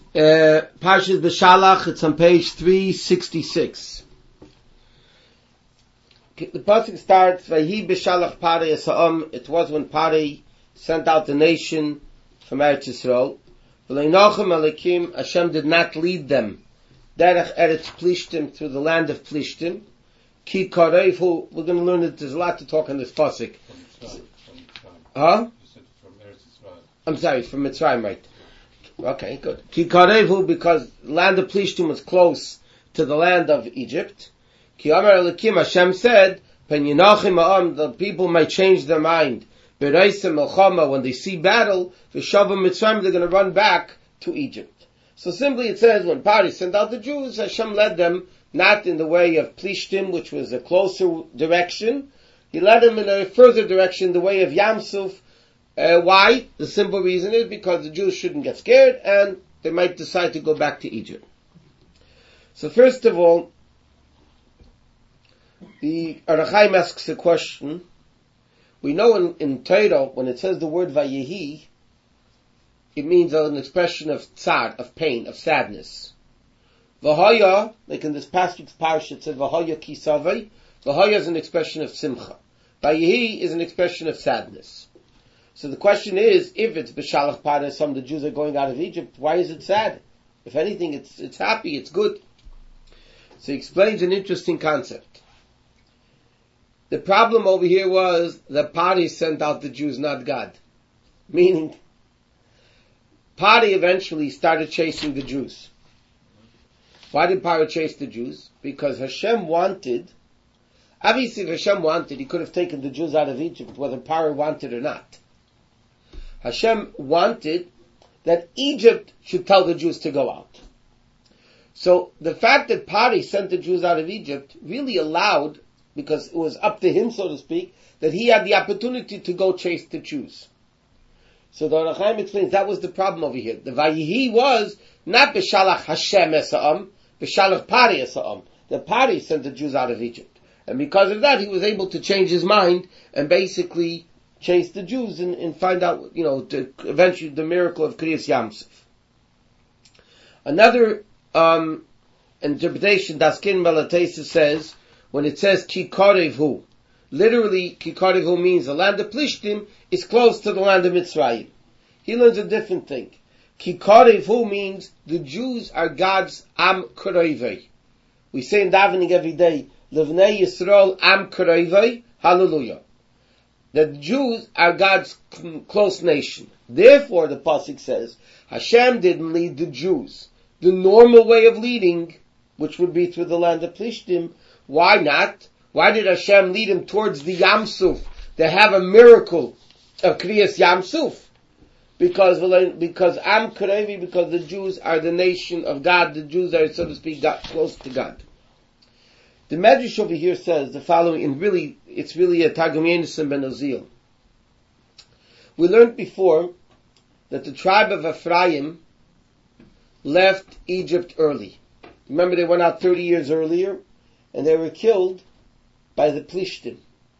Parshas B'Shalach, it's on page 366. The pasuk starts, Vayhi B'Shalach Parei Esa'am. It was when Parei sent out the nation from Eretz Yisrael. V'leinochem Alekim, Hashem did not lead them derech Eretz Plishtim, through the land of Plishtim. Ki Kareivu, we're going to learn that there's a lot to talk on this pasuk. Huh? I'm sorry, from Mitzrayim, right? Okay, good. Ki Kareivu, because the land of Plishtim was close to the land of Egypt. Ki Amar Elikim, Hashem said, Pen Yinachim Ha'am, the people might change their mind. Bereisem Melchama, when they see battle, V'shavim Mitzrayim, they're going to run back to Egypt. So simply it says, when Parei sent out the Jews, Hashem led them not in the way of Plishtim, which was a closer direction. He led them in a further direction, the way of Yamsuf. Why? The simple reason is because the Jews shouldn't get scared and they might decide to go back to Egypt. So first of all, the Arachaim asks a question. We know in Torah, when it says the word Vayehi, it means an expression of tzad, of pain, of sadness. V'haya, like in this past week's parsha, it said V'haya ki savai. V'haya is an expression of simcha. Vayehi is an expression of sadness. So the question is, if it's B'Shalach Parei, some the Jews are going out of Egypt, why is it sad? If anything, it's happy, it's good. So he explains an interesting concept. The problem over here was that Parei sent out the Jews, not God. Meaning, Parei eventually started chasing the Jews. Why did Parei chase the Jews? Because Hashem wanted, obviously if Hashem wanted, he could have taken the Jews out of Egypt, whether Parei wanted or not. Hashem wanted that Egypt should tell the Jews to go out. So the fact that Parei sent the Jews out of Egypt really allowed, because it was up to him, so to speak, that he had the opportunity to go chase the Jews. So the Arachaim explains that was the problem over here. The Vayihi was not B'Shalach Hashem Esa'am, B'Shalach Parei Esa'am. The Parei sent the Jews out of Egypt. And because of that, he was able to change his mind and basically chase the Jews and find out, eventually the miracle of Kriyas Yamsuf. Another interpretation, Daskin Malatesa says, when it says Ki Kareivu, literally Ki Kareivu means the land of Plishtim is close to the land of Mitzrayim. He learns a different thing. Ki Kareivu means the Jews are God's Am Kareivei. We say in davening every day, Levnei Yisrael Am Kareivei, hallelujah. That the Jews are God's close nation. Therefore, the pasuk says, Hashem didn't lead the Jews the normal way of leading, which would be through the land of Plishtim. Why not? Why did Hashem lead him towards the Yamsuf? They have a miracle of Kriyas Yamsuf. Because Am Karevi, because the Jews are the nation of God. The Jews are, so to speak, close to God. The Medrash over here says the following, and really, it's really a Targum Yonasan ben Oziel. We learned before that the tribe of Ephraim left Egypt early. Remember, they went out 30 years earlier, and they were killed by the Plishtim.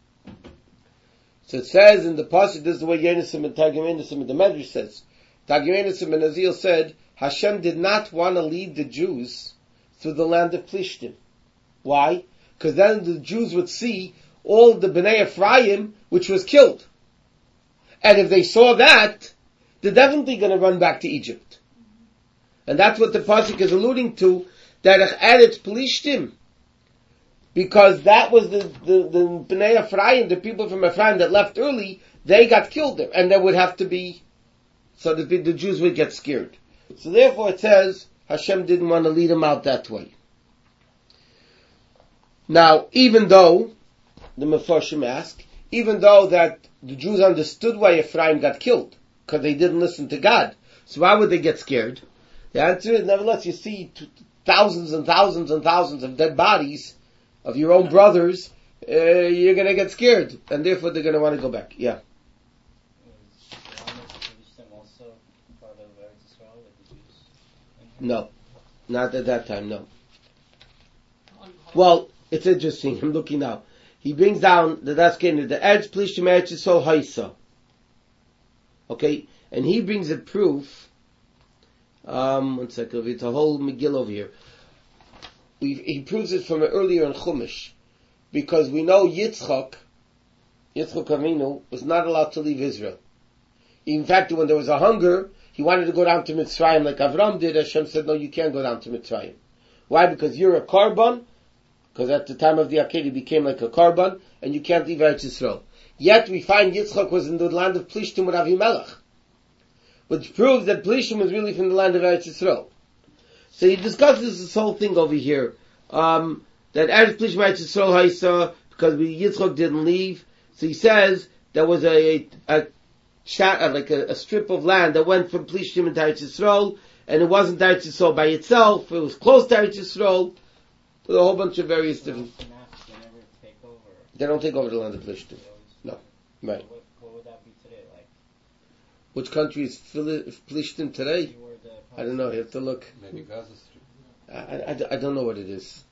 So it says in the pasuk, this is the way Yonasan and Targum Yonasan, the Medrash says, Targum Yonasan ben Oziel said, Hashem did not want to lead the Jews through the land of Plishtim. Why? Because then the Jews would see all the Bnei Ephraim, which was killed. And if they saw that, they're definitely going to run back to Egypt. And that's what the pasuk is alluding to, Derech Eretz Plishtim. Because that was the Bnei Ephraim, the people from Ephraim that left early, they got killed there. And there would have to be, so that the Jews would get scared. So therefore it says, Hashem didn't want to lead them out that way. Now, even though, the Mefarshim ask, even though that the Jews understood why Ephraim got killed, because they didn't listen to God, so why would they get scared? The answer is, nevertheless, you see thousands and thousands and thousands of dead bodies of your own brothers, you're going to get scared, and therefore they're going to want to go back. Yeah. No, not at that time, no. Well, it's interesting, I'm looking now. He brings down the Daskin, the Eretz Plishtim Eretz Yisrael Haisa. Okay? And he brings a proof One second, it's a whole Megillah over here. He proves it from earlier in Chumash, because we know Yitzchak Avinu was not allowed to leave Israel. In fact, when there was a hunger, he wanted to go down to Mitzrayim like Avram did. Hashem said, no, you can't go down to Mitzrayim. Why? Because you're a korban, because at the time of the Akedah he became like a korban, and you can't leave Eretz Yisrael. Yet we find Yitzchak was in the land of Plishtim with Avimelech, which proves that Plishtim was really from the land of Eretz Yisrael. So he discusses this whole thing over here, that Eretz Plishtim Eretz Yisrael Haisa, because Yitzchak didn't leave. So he says there was a strip of land that went from Plishtim into Eretz Yisrael, and it wasn't Eretz Yisrael by itself, it was close to Eretz Yisrael, with a whole bunch of various different... They don't take over the land of Plishtim. No. Right. What would that be today? Like, which country is Plishtim today? I don't know, you have to look. Maybe Gaza Strip. I don't know what it is.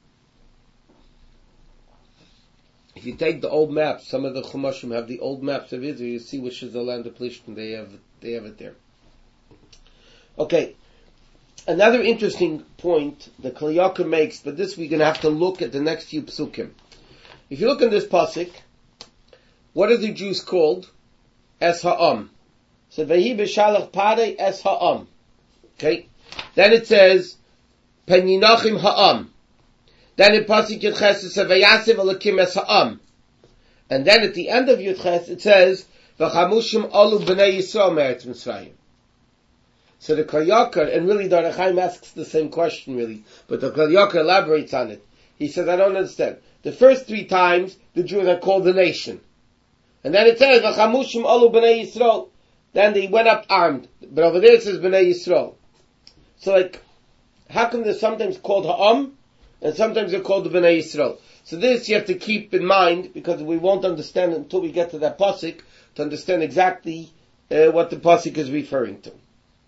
If you take the old maps, some of the Chumashim have the old maps of Israel, you see which is the land of Plishtim, they have it there. Okay. Another interesting point the Kli Yakar makes, but this we're going to have to look at the next few psukim. If you look in this pasuk, what are the Jews called? Es ha'am. So Vahi b'shalach parei es ha'am. Okay. Then it says Pen yinachim ha'am. Then in pasuk Yudches it says Vayasev alakim es ha'am. And then at the end of Yudches it says V'chamushim alu b'nei Yisrael me'eretz Mitzrayim. So the Kli Yakar, and really the Ohr HaChaim asks the same question really, but the Kli Yakar elaborates on it. He says, I don't understand. The first 3 times the Jews are called the nation. And then it says, V'chamushim alu b'nei Yisrael. Then they went up armed. But over there it says b'nei Yisrael. So like, how come they're sometimes called ha'am, and sometimes they're called the b'nei Yisrael? So this you have to keep in mind, because we won't understand until we get to that pasuk, to understand exactly what the pasuk is referring to.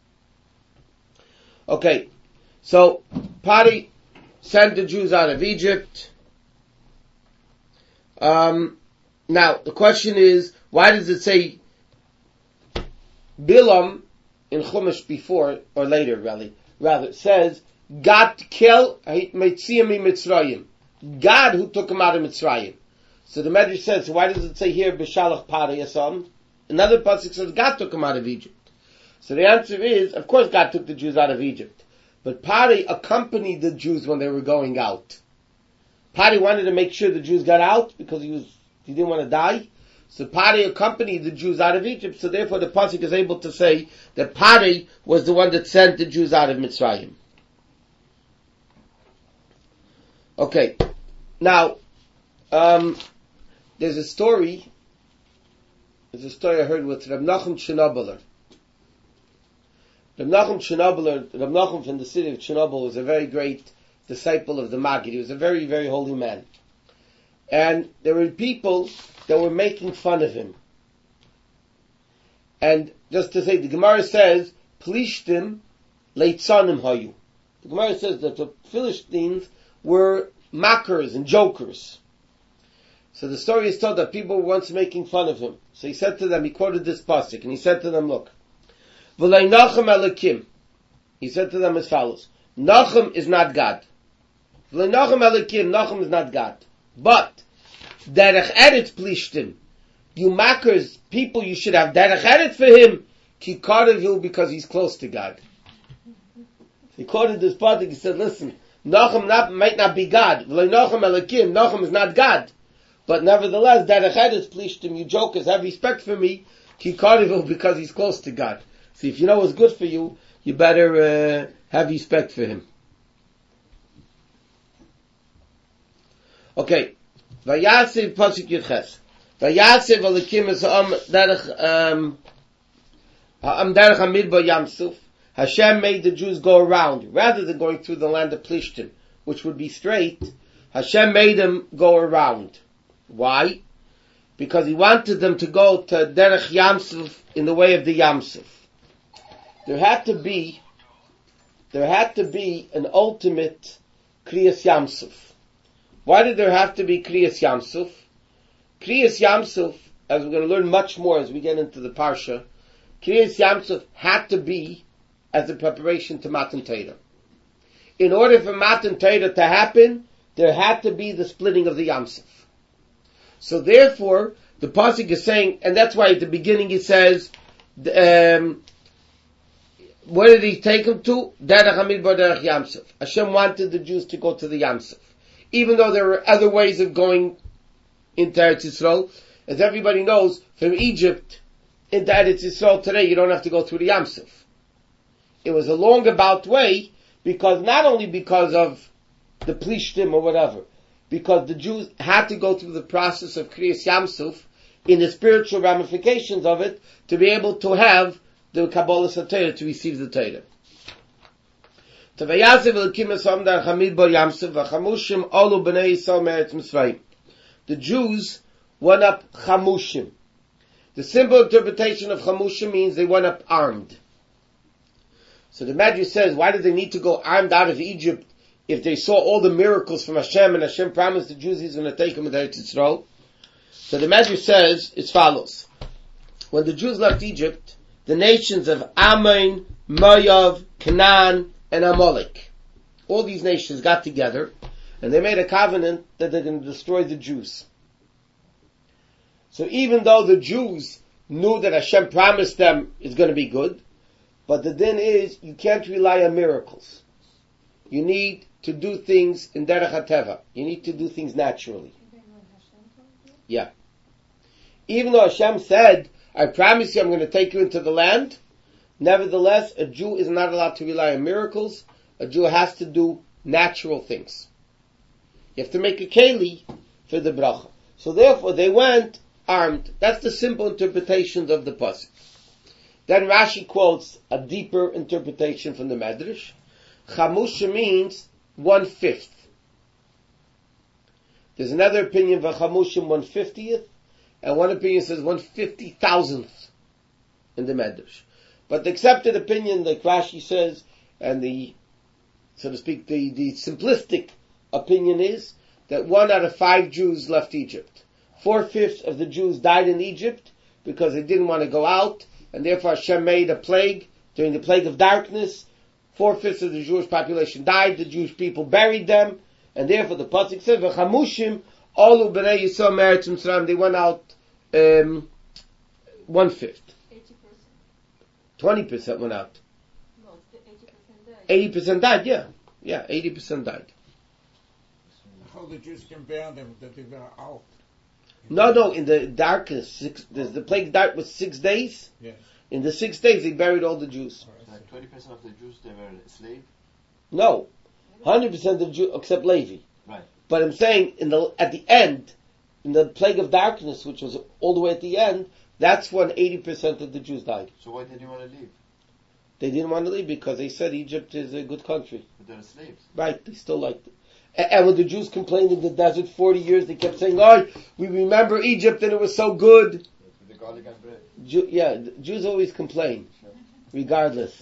Okay, so Pari sent the Jews out of Egypt. Now the question is, why does it say Bilam in Chumash before or later? Rather, it says God kel Mitzrayim Mitzrayim. God who took him out of Mitzrayim. So the Medrash says, so why does it say here B'shalach Pari Yasam? Another pasuk says God took him out of Egypt. So the answer is, of course God took the Jews out of Egypt. But Pari accompanied the Jews when they were going out. Pari wanted to make sure the Jews got out because he didn't want to die. So Pari accompanied the Jews out of Egypt. So therefore the pasuk is able to say that Pari was the one that sent the Jews out of Mitzrayim. Okay. Now, there's a story I heard with Reb Nachum Chernobyler. Reb Nachum from the city of Chernobyl was a very great disciple of the Maggid. He was a very, very holy man. And there were people that were making fun of him. And just to say, the Gemara says, Plishtim leitzanim hayu. The Gemara says that the Philistines were mockers and jokers. So the story is told that people were once making fun of him. So he said to them, he quoted this pasuk, and he said to them, look, V'lei Nachum Elikim. He said to them as follows, Nachum is not God. V'lei Nachum Elikim, Nachum is not God. But, Derech Eretz Plishtim, you mockers, people, you should have Derech Eretz for him, Ki Karevu, because he's close to God. He quoted this pasuk, he said, listen, Nachum might not be God. V'lei Nachum Elikim, Nachum is not God. But nevertheless, Derech Eretz Plishtim, you jokers, have respect for me, Ki Karevu, because he's close to God. See, if you know what's good for you, you better have respect for him. Okay. Vayasev pasuk Yudches. Vayasev alikim es ha'am derech hamidbar Yamsuf. Hashem made the Jews go around, rather than going through the land of Plishtim, which would be straight. Hashem made them go around. Why? Because he wanted them to go to derech Yamsuf in the way of the Yamsuf. There had to be an ultimate Kriyas Yamsuf. Why did there have to be Kriyas Yamsuf? Kriyas Yamsuf, as we're going to learn much more as we get into the Parsha, Kriyas Yamsuf had to be as a preparation to Matan Torah. In order for Matan Torah to happen, there had to be the splitting of the Yam Suf. So therefore, the pasuk is saying, and that's why at the beginning it says, where did he take them to? Derech HaMidbar, Derech Yam Suf. Hashem wanted the Jews to go to the Yam Suf. Even though there were other ways of going into Eretz Yisrael, as everybody knows, from Egypt into Eretz Yisrael today, you don't have to go through the Yam Suf. It was a long about way, because not only because of the Plishtim or whatever, because the Jews had to go through the process of Kriyas Yam Suf in the spiritual ramifications of it to be able to have the Kabbalah Torah, to receive the Torah. The Jews went up Chamushim. The simple interpretation of Chamushim means they went up armed. So the Medrash says, why did they need to go armed out of Egypt if they saw all the miracles from Hashem and Hashem promised the Jews He's going to take them to Eretz Yisrael? So the Medrash says as follows. When the Jews left Egypt, the nations of Ammon, Moav, Canaan, and Amalek, all these nations got together and they made a covenant that they're going to destroy the Jews. So even though the Jews knew that Hashem promised them it's going to be good, but the din is, you can't rely on miracles. You need to do things in Derech HaTeva. You need to do things naturally. Yeah. Even though Hashem said, I promise you I'm going to take you into the land, nevertheless, a Jew is not allowed to rely on miracles. A Jew has to do natural things. You have to make a keli for the bracha. So therefore they went armed. That's the simple interpretations of the pasuk. Then Rashi quotes a deeper interpretation from the Medrash. Chamusha means 1/5. There's another opinion for Chamushim 1/50th, and one opinion says 1/50,000th in the Medrash. But the accepted opinion, like Rashi says, and the, so to speak, the simplistic opinion is that 1 out of 5 Jews left Egypt. 4/5 of the Jews died in Egypt because they didn't want to go out, and therefore Hashem made a plague during the plague of darkness. 4/5 of the Jewish population died, the Jewish people buried them, and therefore the pasuk says, "V'chamushim alu b'nei Yisrael me'eretz Mitzrayim." They went out 1/5. 20% went out. No, 80% 80% died. died. Yeah, 80% died. How the Jews can bear them that they were out? No, in the darkness, the plague died was 6 days. Yes. In the 6 days, they buried all the Jews. Like 20% of the Jews, they were slaves? No, 100% of the Jews, except Levi. Right. But I'm saying, at the end, in the plague of darkness, which was all the way at the end, that's when 80% of the Jews died. So why did you want to leave? They didn't want to leave because they said Egypt is a good country. But they're slaves. Right, they still liked it. And when the Jews complained in the desert 40 years, they kept saying, "Oh, we remember Egypt and it was so good." The garlic and bread. Jews always complain, regardless.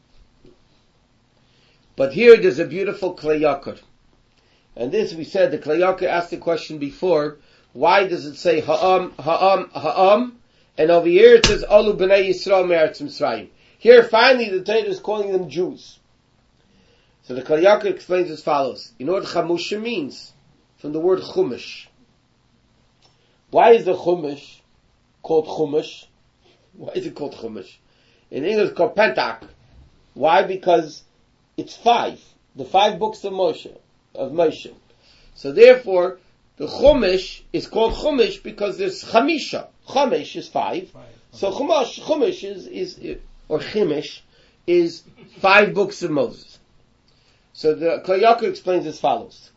But here there's a beautiful Klei Yakar. And this we said, the Klei Yakar asked the question before, why does it say Ha'am, and over here it says Alu B'nai Yisrael Me'eretz Mitzrayim. Here finally the Torah is calling them Jews. So the Klei Yakar explains as follows. You know what Chamusha means? From the word Chumash. Why is the Chumash called Chumash? Why is it called Chumash? In English it's called Pentateuch. Why? Because it's 5. The 5 books of Moshe. So therefore, the Chumash is called Chumash because there's Chamisha. Chumash is 5. So Chumash is or Chimish is 5 books of Moses. So the Klei Yakar explains as follows.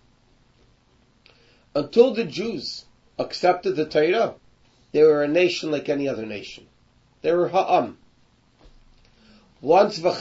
Until the Jews accepted the Torah, they were a nation like any other nation. They were Ha'am. Once the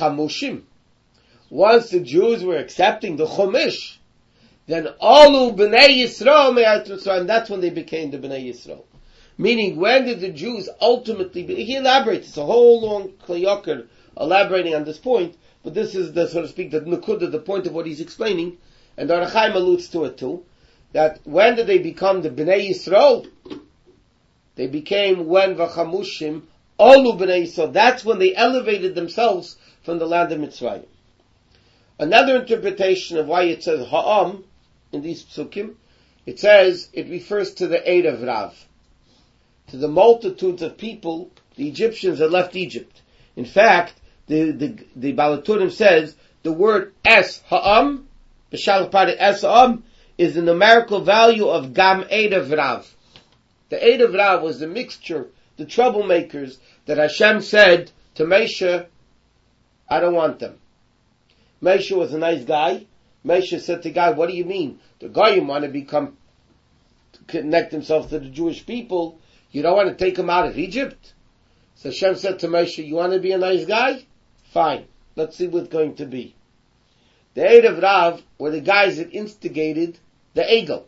Jews were accepting the Chumash, then Alu B'nai Yisrael Me'eretz Mitzrayim, that's when they became the B'nai Yisrael. Meaning, when did the Jews ultimately he elaborates, it's a whole long Klei Yakar elaborating on this point, but this is the, so to speak, the nukudah, the point of what he's explaining, and the Ohr HaChaim alludes to it too, that when did they become the B'nai Yisrael? They became when V'chamushim Alu B'nai Yisrael. That's when they elevated themselves from the land of Mitzrayim. Another interpretation of why it says ha'am in these psukim, it says it refers to the Eid of Rav, to the multitudes of people, the Egyptians that left Egypt. In fact, the Balaturim says the word es ha'am, b'shalach party es ha'am, is the numerical value of gam Eid of Rav. The Eid of Rav was the mixture, the troublemakers that Hashem said to Moshe, I don't want them. Moshe was a nice guy. Moshe said to God, what do you mean? The Goyim want to connect themselves to the Jewish people. You don't want to take them out of Egypt? So Hashem said to Moshe, you want to be a nice guy? Fine. Let's see what's going to be. The Eid of Rav were the guys that instigated the Egel.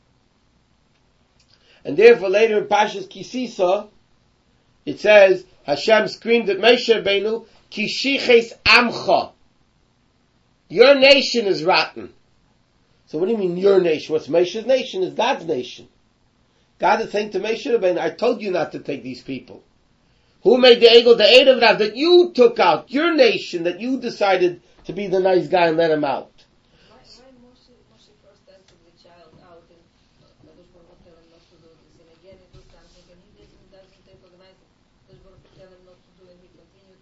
And therefore later in Pashas Kisisa, it says, Hashem screamed at Moshe Rabbeinu, Ki shiches amcha. Your nation is rotten. So what do you mean your nation? What's Moshe's nation? Is God's nation. God is saying to Moshe Rabbeinu, I told you not to take these people. Who made the Egel, the Eid of Rav, that you took out, your nation, that you decided to be the nice guy and let him out? Why Moshe first took the child out and Kadosh Baruch Hu tell him not to do this, and again he does something and he doesn't recognize it. Kadosh Baruch Hu tell him not to do and he continued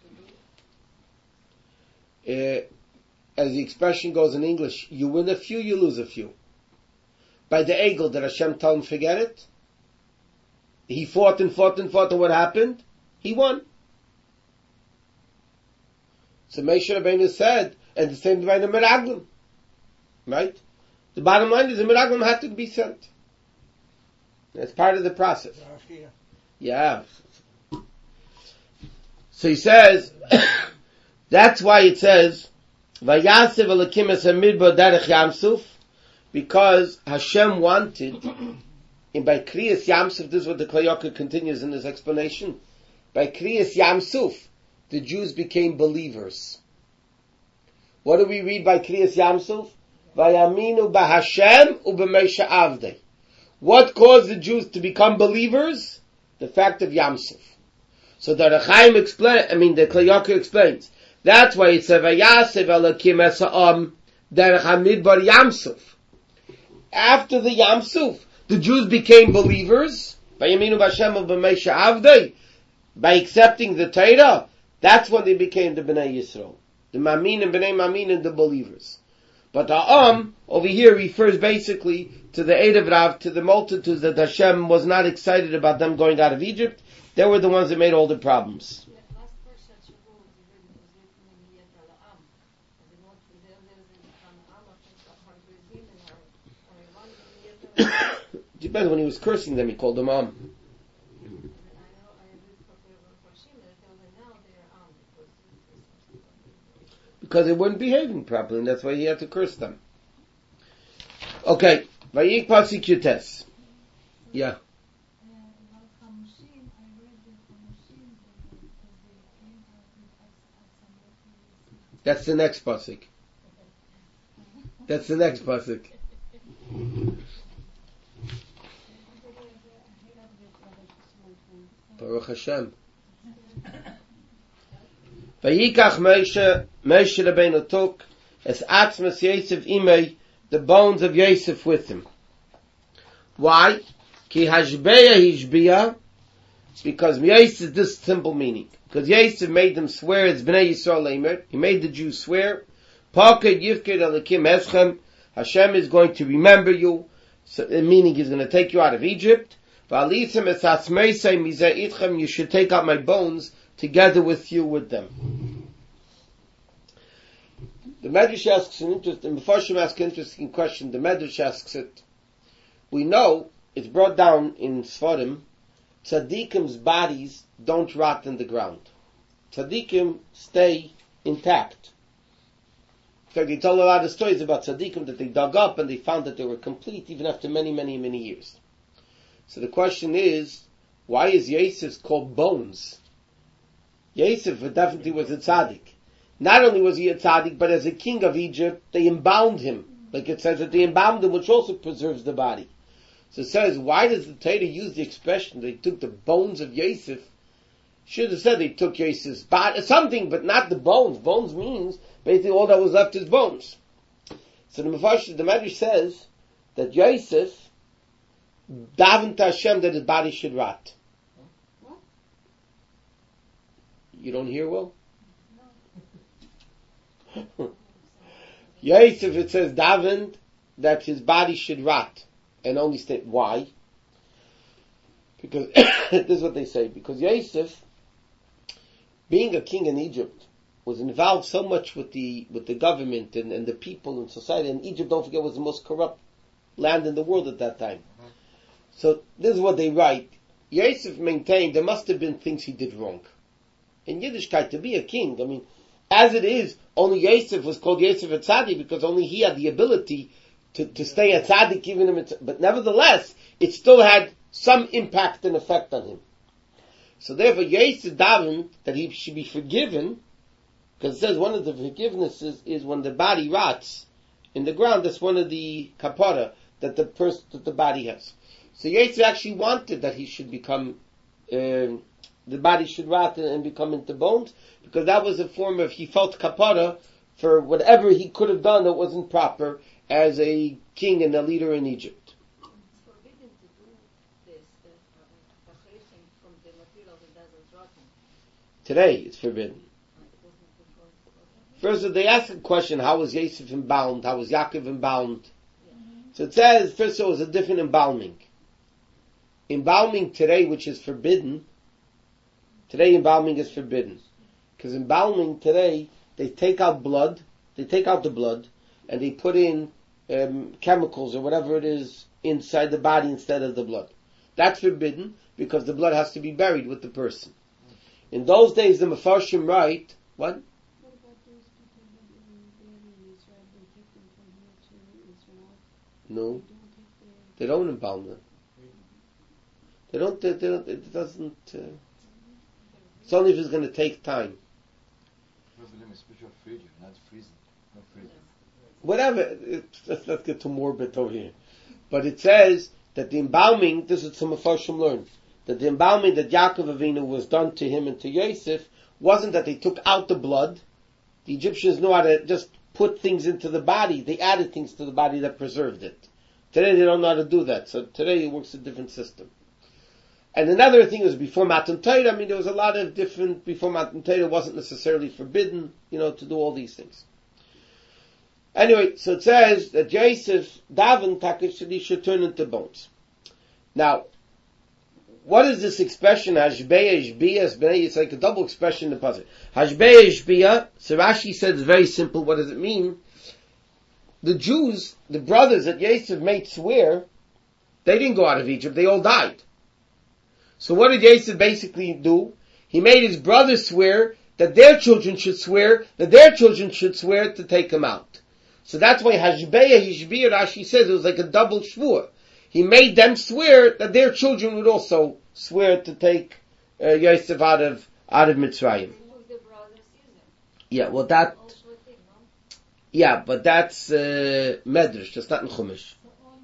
to do it? As the expression goes in English, you win a few, you lose a few. By the Egel, did Hashem tell him forget it? He fought and what happened? He won. So Moshe Rabbeinu said, and the same by the Meraglim. Right? The bottom line is the Meraglim had to be sent. That's part of the process. Yeah. So he says, that's why it says, Vayasev Elokim es hamidbar derech Yamsuf, because Hashem wanted, and by Kriyas Yamsuf, this is what the Kli Yakar continues in his explanation, by Kriyas Yamsuf, the Jews became believers. What do we read by Kriyas Yamsuf? Vayaminu b'Hashem u'b'Moshe Avdei. What caused the Jews to become believers? The fact of Yamsuf. So the Rechaim the Kli Yakar explains, that's why it says, Vayasev Elokim es ha'am derech hamidbar Yamsuf. After the Yamsuf, the Jews became believers, Vayaminu b'Hashem u'b'Moshe Avdei, by accepting the Torah. That's when they became the Bnei Yisrael. The Mamin and Bnei Mamin and the believers. But the over here refers basically to the Eid of Rav, to the multitudes that Hashem was not excited about them going out of Egypt. They were the ones that made all the problems. Depends, when he was cursing them, he called them Am. Because they weren't behaving properly, and that's why he had to curse them. Okay, Vayik Pasik Yutes. Yeah. That's the next pasuk. That's the next pasuk. Baruch Hashem. Vayikach Moshe Rabbeinu took as Atzmas Yosef imei, the bones of Yosef with him. Why? Ki hashbeya hishbeya, because Yosef, this simple meaning. Because Yosef made them swear, it's Bnei Yisrael Leimer, he made the Jews swear, Paked Yifked Elokim Eschem, Hashem is going to remember you, so, meaning he's going to take you out of Egypt. V'alisem es atzmeisei mizeh itchem, you should take out my bones together with you with them. The Medrash asks an interesting, before Shem asks an interesting question, the Medrash asks it. We know, it's brought down in Sfarim, Tzaddikim's bodies don't rot in the ground. Tzaddikim stay intact. In fact, they told a lot of stories about Tzaddikim that they dug up and they found that they were complete even after many, many, many years. So the question is, why is Yosef called bones? Yosef definitely was a tzaddik. Not only was he a tzaddik, but as a king of Egypt, they embalmed him. Like it says that they embalmed him, which also preserves the body. So it says, why does the Torah use the expression they took the bones of Yosef? Should have said they took Yosef's body, something, but not the bones. Bones means basically all that was left is bones. So the Medrash says that Yosef davened to Hashem that his body should rot. What? You don't hear well? No. Yosef, it says davened that his body should rot, and only state why. Because this is what they say. Because Yosef, being a king in Egypt, was involved so much with the government and the people and society. And Egypt, don't forget, was the most corrupt land in the world at that time. Mm-hmm. So this is what they write. Yosef maintained there must have been things he did wrong. In Yiddishkeit, to be a king, I mean, as it is, only Yosef was called Yosef at Tzaddik because only he had the ability to stay at Tzaddik even him. But nevertheless, it still had some impact and effect on him. So therefore, Yosef davened that he should be forgiven, because it says one of the forgivenesses is when the body rots in the ground. That's one of the kapara that the body has. So Yosef actually wanted that he should become, the body should rot and become into bones, because that was a form of, he felt kapara for whatever he could have done that wasn't proper as a king and a leader in Egypt. It's forbidden to do this, preparation from the material that doesn't rot. Today it's forbidden. First, they ask a question, how was Yosef embalmed? How was Yaakov embalmed? So it says, first of all, it was a different embalming. Embalming today, which is forbidden, today embalming is forbidden. Because embalming today, they take out the blood, and they put in chemicals or whatever it is inside the body instead of the blood. That's forbidden, because the blood has to be buried with the person. In those days, the Mefarshim write, what? No, they don't embalm them. They don't, it doesn't, it's only if it's going to take time. Whatever, let's get to morbid over here. But it says that the embalming, this is some Mefarshim learn, that the embalming that Yaakov Avinu was done to him and to Yosef wasn't that they took out the blood. The Egyptians knew how to just put things into the body. They added things to the body that preserved it. Today they don't know how to do that. So today it works a different system. And another thing was before Matan Torah. I mean, there was a lot of different, before Matan Torah wasn't necessarily forbidden, to do all these things. Anyway, so it says that Yosef davened Takish should turn into bones. Now, what is this expression, Hashbeya, Ishbiya, it's like a double expression in the puzzle. Hashbeya, Ishbiya, so Rashi said it's very simple. What does it mean? The Jews, the brothers that Yosef made swear, they didn't go out of Egypt, they all died. So what did Yosef basically do? He made his brothers swear that their children should swear, that their children should swear to take him out. So that's why Hashbeya, Ishbiya, Rashi says it was like a double shvur. He made them swear that their children would also swear to take Yosef out of Mitzrayim. Yeah, well that, yeah, but that's Medrash, that's not in Chumash.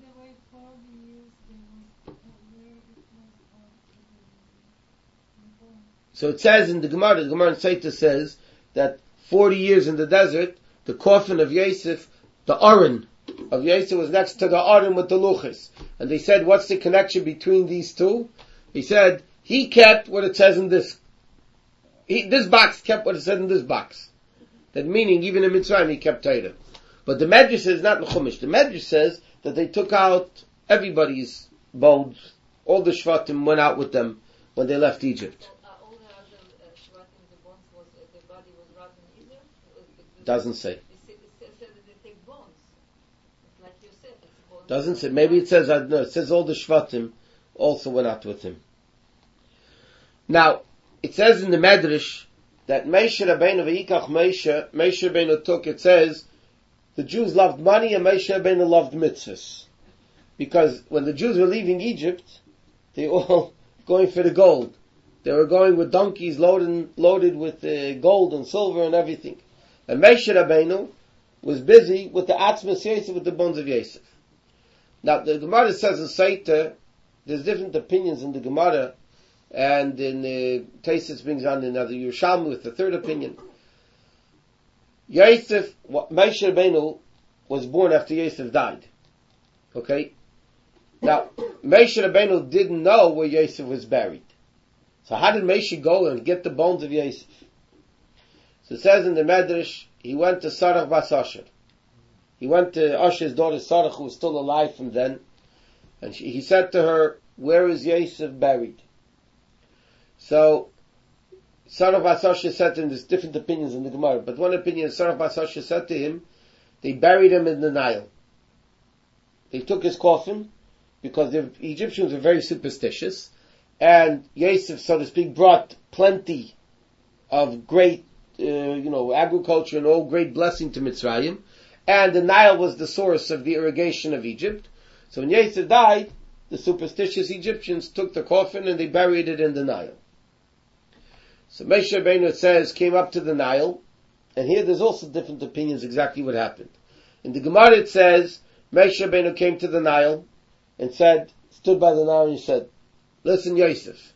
So it says in the Gemara in Saita says that 40 years in the desert, the coffin of Yosef, the Aron of Yosef was next to the Aron with the Luchas. And they said, what's the connection between these two? He said, he kept what it says in this. This box kept what it said in this box. That meaning, even in Mitzrayim, he kept Torah. But the Medrash says not in Chumash. The Medrash says that they took out everybody's bones. All the Shvatim went out with them when they left Egypt. All the other Shvatim, the bones was, the body was rotten in Egypt? Doesn't say. It said that they take bones. It's like you said, it's bones. Doesn't say. Maybe it says, no, it says all the Shvatim also went out with him. Now, it says in the Medrash that Moshe Rabbeinu v'yikach Moshe Rabbeinu took, it says, the Jews loved money and Moshe Rabbeinu loved mitzvahs. Because when the Jews were leaving Egypt, they were all going for the gold. They were going with donkeys loaded with gold and silver and everything. And Moshe Rabbeinu was busy with the Atzmas Yosef, with the bones of Yosef. Now, the Gemara says in Saita, there's different opinions in the Gemara and in Taisus brings on another Yerushalmi with the third opinion. Yosef, Moshe Rabbeinu was born after Yosef died. Okay? Now, Moshe Rabbeinu didn't know where Yosef was buried. So how did Moshe go and get the bones of Yosef? So it says in the Medrash, he went to Sarach Bas Asher. He went to Asher's daughter Sarach, who was still alive from then, and he said to her, where is Yosef buried? So, Sarach Bas Asher said to him, there's different opinions in the Gemara, but one opinion, Sarach Bas Asher said to him, they buried him in the Nile. They took his coffin, because the Egyptians were very superstitious, and Yosef, so to speak, brought plenty of great, agriculture and all great blessing to Mitzrayim, and the Nile was the source of the irrigation of Egypt. So when Yosef died, the superstitious Egyptians took the coffin and they buried it in the Nile. So Moshe Rabbeinu, it says, came up to the Nile, and here there's also different opinions exactly what happened. In the Gemara it says, Moshe Rabbeinu came to the Nile and stood by the Nile and he said, listen, Yosef,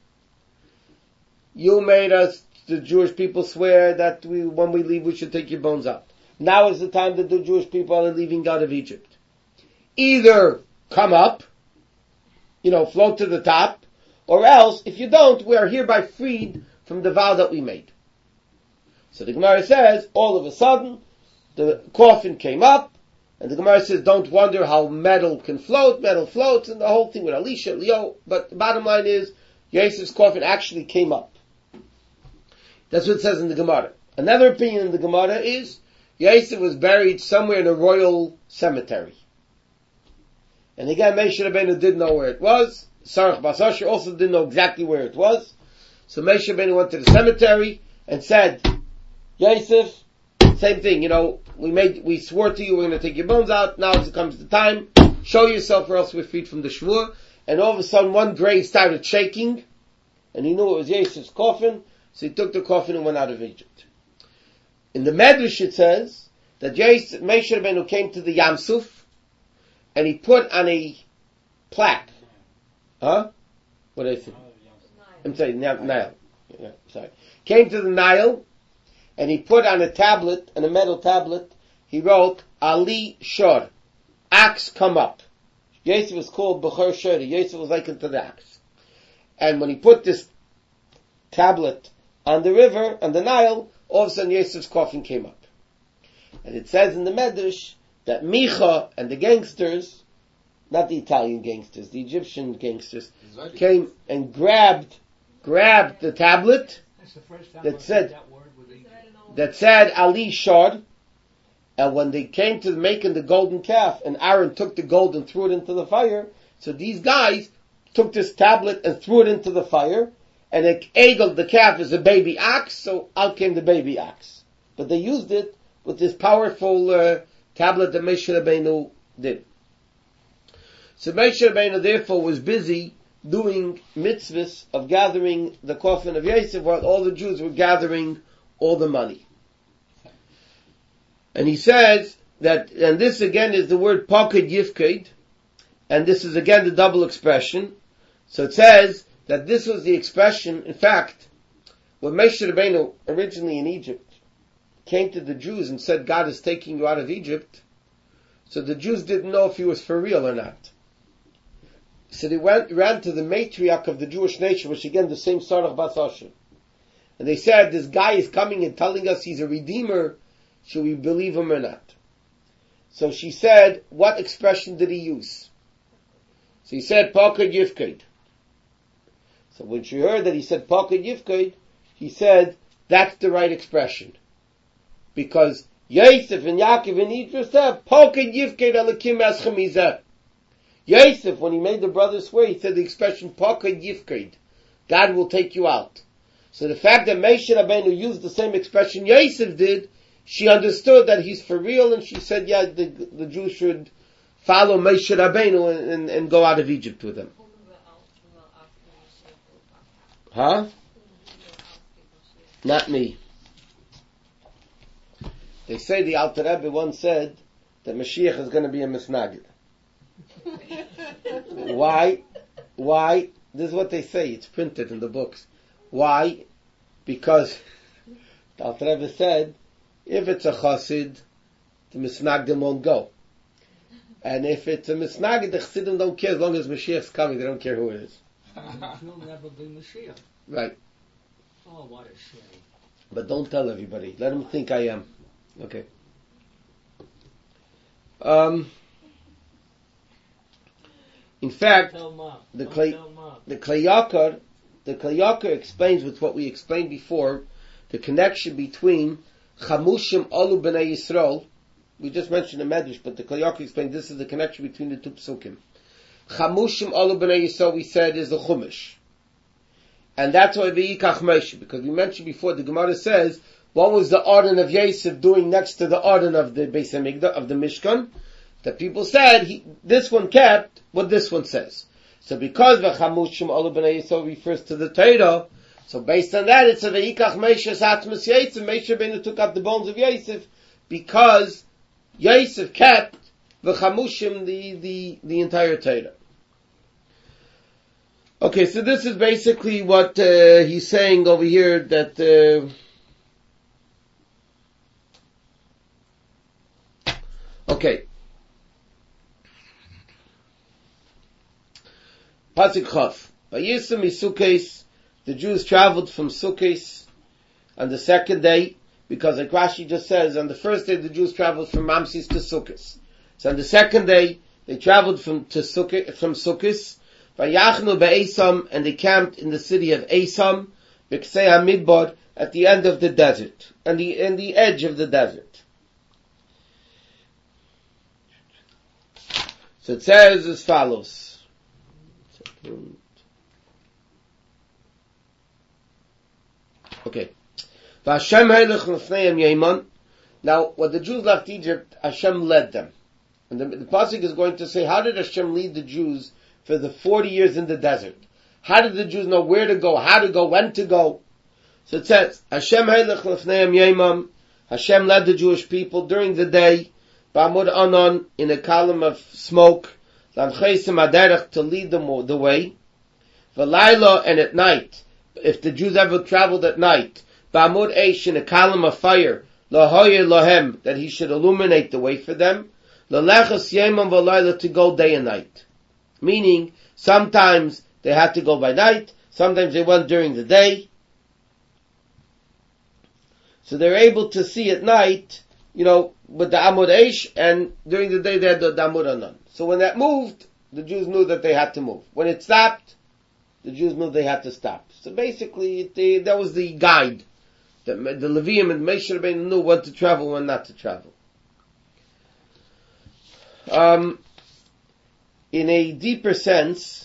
you made us, the Jewish people, swear that when we leave we should take your bones out. Now is the time that the Jewish people are leaving out of Egypt. Either come up, float to the top, or else, if you don't, we are hereby freed from the vow that we made. So the Gemara says, all of a sudden, the coffin came up, and the Gemara says, don't wonder how metal can float, metal floats, and the whole thing with Elisha, Leo, but the bottom line is, Yosef's coffin actually came up. That's what it says in the Gemara. Another opinion in the Gemara is, Yosef was buried somewhere in a royal cemetery. And again, Moshe Rabbeinu didn't know where it was. Sarach Bas Asher also didn't know exactly where it was. So Moshe Rabbeinu went to the cemetery and said, Yosef, same thing, we swore to you we're going to take your bones out. Now it comes the time. Show yourself or else we're freed from the shvur. And all of a sudden one grave started shaking. And he knew it was Yosef's coffin. So he took the coffin and went out of Egypt. In the Medrash it says that Moshe Rabbeinu came to the Yam Suf and he put on a plaque. What did I say? I'm sorry, Nile. Yeah, sorry. Came to the Nile and he put on a metal tablet, he wrote, Ali Shor, axe come up. Yosef was called Bechor Shori. Yosef was likened to the axe. And when he put this tablet on the river, on the Nile, all of a sudden Yosef's coffin came up. And it says in the Medrash that Micha and the gangsters, not the Italian gangsters, the Egyptian gangsters, came and grabbed the tablet that said Ali Shad, and when they came to making the golden calf, and Aaron took the gold and threw it into the fire, so these guys took this tablet and threw it into the fire, and the calf is a baby ox, so out came the baby ox. But they used it with this powerful tablet that Moshe Rabbeinu did. So Moshe Rabbeinu therefore was busy doing mitzvahs of gathering the coffin of Yosef while all the Jews were gathering all the money. And he says that, and this again is the word Paked Yifked, and this is again the double expression. So it says that this was the expression, in fact, when Moshe Rabbeinu originally in Egypt came to the Jews and said, God is taking you out of Egypt, so the Jews didn't know if he was for real or not. So they ran to the matriarch of the Jewish nation, which again the same Sarach Bas Asher. And they said, this guy is coming and telling us he's a redeemer, should we believe him or not? So she said, what expression did he use? So he said, Paked Yifked. So when she heard that he said Paked Yifked, he said, that's the right expression. Because Yosef and Yaakov and Yitro said, Paked Yifked Elokim Eschem Izeh. Yosef, when he made the brothers swear, he said the expression Paked Yifked. God will take you out. So the fact that Moshe Rabbeinu used the same expression Yosef did, she understood that he's for real, and she said, yeah, the Jews should follow Moshe Rabbeinu and go out of Egypt with him. Huh? Not me. They say the Alter Rebbe once said that Mashiach is going to be a misnagid. Why? This is what they say. It's printed in the books. Why? Because the Alter Rebbe said, if it's a chassid, the misnagdim won't go. And if it's a misnagid, the chassidim don't care as long as Mashiach's coming. They don't care who it is. He'll never be Mashiach. Right. Oh, what a shame. But don't tell everybody. Let them think I am. Okay. In fact, Tell Mom. the Don't Klei tell Mom. Yakar explains with what we explained before, the connection between Chamushim Alu B'nai Yisrael. We just mentioned the Medrash, but the Klei Yakar explained this is the connection between the two psukim. Chamushim Alu B'nai Yisrael, we said, is the Chumash. And that's why V'yikach Moshe, because we mentioned before, the Gemara says, what was the Arden of Yosef doing next to the Arden of the Beis HaMikdash, of the Mishkan? The people said, this one kept what this one says. So because V'chamushim Alu B'nai Yisrael refers to the Torah, so based on that, it's a V'yikach Moshe Satmas Yosef, Moshe Rabbeinu took out the bones of Yosef, because Yosef kept V'chamushim, the entire Torah. Okay, so this is basically what he's saying over here, that okay. Pasuk Chaf. Vayisem Sukkos, the Jews traveled from Sukkos on the second day, because like Rashi just says, on the first day the Jews traveled from Mamsis to Sukkos. So on the second day, they traveled from Sukkos, Vayachnu be'Esam, and they camped in the city of Esam, B'ksei HaMidbar, at the end of the desert, and the edge of the desert. So it says as follows. Okay. V'Hashem heilech l'fneihem Yeman. Now, when the Jews left Egypt, Hashem led them. And the pasuk is going to say, how did Hashem lead the Jews for the 40 years in the desert? How did the Jews know where to go, how to go, when to go? So it says, Hashem heilech l'fneihem Yemam. Hashem led the Jewish people during the day, Ba'amud Anan, in a column of smoke, L'amcheisim Aderech, to lead them the way, V'layla, and at night, if the Jews ever traveled at night, Ba'amud Eish, in a column of fire, Lahoyer Lohem, that he should illuminate the way for them, L'lechas Yemam V'layla, to go day and night. Meaning, sometimes they had to go by night, sometimes they went during the day. So they're able to see at night, with the Amud Eish, and during the day they had the Amud Anan. So when that moved, the Jews knew that they had to move. When it stopped, the Jews knew they had to stop. So basically, that was the guide. The Levium and Moshe Rabbeinu knew when to travel, when not to travel. In a deeper sense,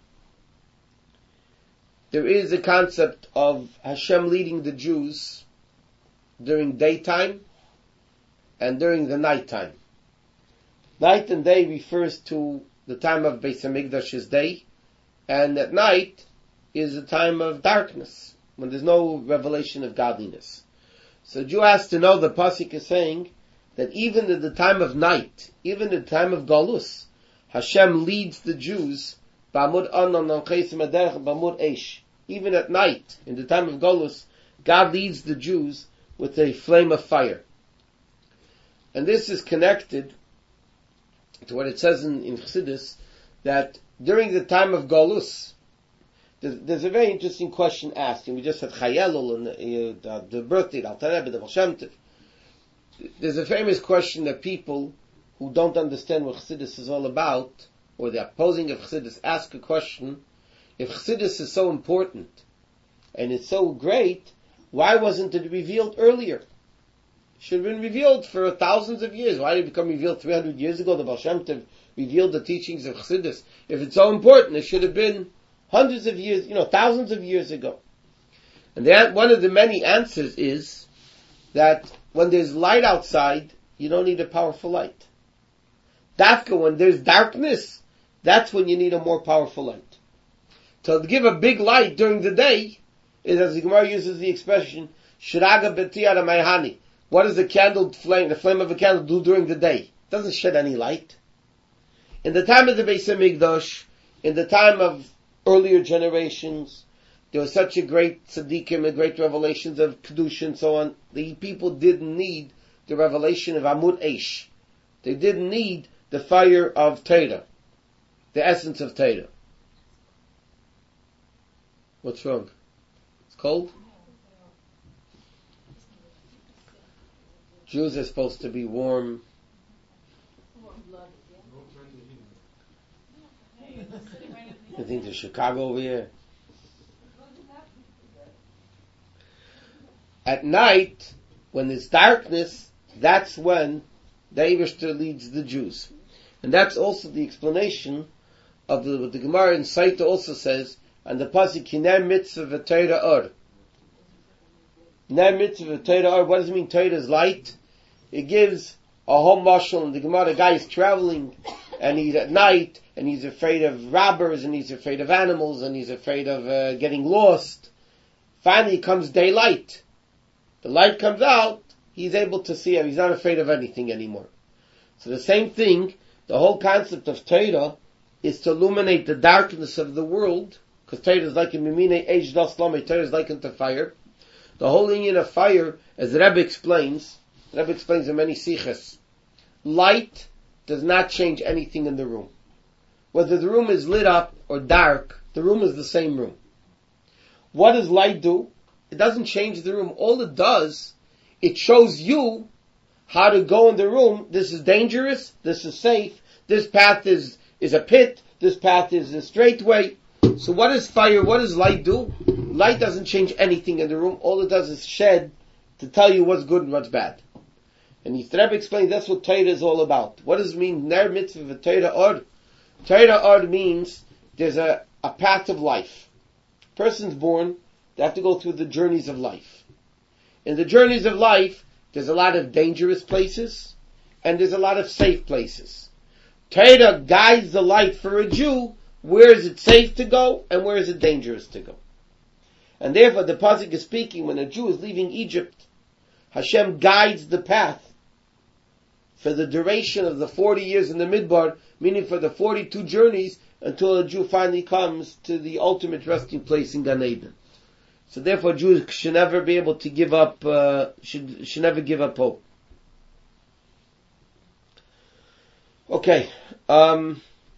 there is a concept of Hashem leading the Jews during daytime and during the nighttime. Night and day refers to the time of Beis HaMikdash's day, and at night is a time of darkness, when there's no revelation of godliness. So a Jew has to know, the pasuk is saying, that even in the time of night, even in the time of Galus, Hashem leads the Jews, Ba'amud Anan L'amcheisim Aderech Ba'amud Eish. Even at night, in the time of Galus, God leads the Jews with a flame of fire. And this is connected to what it says in Chassidus, that during the time of Galus, there's a very interesting question asked, and we just had Chayelul and the birthday, the Alter Rebbe, the Baal Shem Tov. There's a famous question that people who don't understand what Chassidus is all about, or the opposing of Chassidus, ask a question: if Chassidus is so important and it's so great, why wasn't it revealed earlier? It should have been revealed for thousands of years. Why did it become revealed 300 years ago? The Baal Shem Tov revealed the teachings of Chassidus. If it's so important, it should have been hundreds of years, thousands of years ago. And one of the many answers is that when there's light outside, you don't need a powerful light. Dafka, when there's darkness, that's when you need a more powerful light. To give a big light during the day is, as the Gemara uses the expression, Shiraga Betiyara Mayhani. What does the flame of a candle do during the day? It doesn't shed any light. In the time of the Beis HaMikdash, in the time of earlier generations, there was such a great tzaddikim and great revelations of Kedusha and so on. The people didn't need the revelation of Amud Eish. They didn't need the fire of Torah, the essence of Torah. What's wrong? It's cold? Jews are supposed to be warm. You think there's Chicago over here? At night, when there's darkness, that's when the Eibishter leads the Jews. And that's also the explanation of what the Gemara in Saita also says, and the pasuk Ner mitzvah v'Torah or. Ner mitzvah v'Torah or. What does it mean? Torah is light. It gives a whole mashal. In the Gemara, the guy is traveling, and he's at night, and he's afraid of robbers, and he's afraid of animals, and he's afraid of getting lost. Finally comes daylight. The light comes out, he's able to see him. He's not afraid of anything anymore. So the same thing, the whole concept of Torah is to illuminate the darkness of the world, because Torah is like a mimine eish das lame, Torah is like unto fire. The whole union of fire, as the Rebbe explains in many sichas, light does not change anything in the room. Whether the room is lit up or dark, the room is the same room. What does light do? It doesn't change the room. All it does, it shows you how to go in the room. This is dangerous. This is safe. This path is a pit. This path is a straight way. So what does fire, what does light do? Light doesn't change anything in the room. All it does is shed to tell you what's good and what's bad. And the Rebbe explains that's what Torah is all about. What does it mean? Ner mitzvah v'Torah or. Torah or means there's a path of life. Person's born, they have to go through the journeys of life. In the journeys of life, there's a lot of dangerous places, and there's a lot of safe places. Torah guides the light for a Jew, where is it safe to go, and where is it dangerous to go. And therefore, the pasuk is speaking, when a Jew is leaving Egypt, Hashem guides the path for the duration of the 40 years in the Midbar, meaning for the 42 journeys, until a Jew finally comes to the ultimate resting place in Gan Eden. So therefore, Jews should never be able to give up, should never give up hope. Okay. Now,